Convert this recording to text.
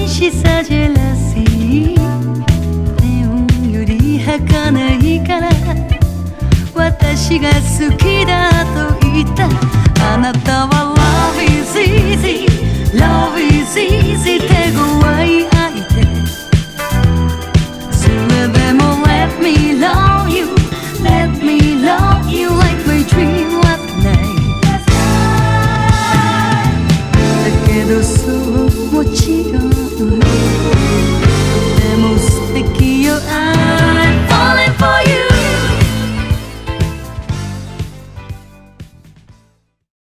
愛しさジェラシー、ネオンより儚いから私が好きだと言った。あなたは Love is easy, Love is easy 手強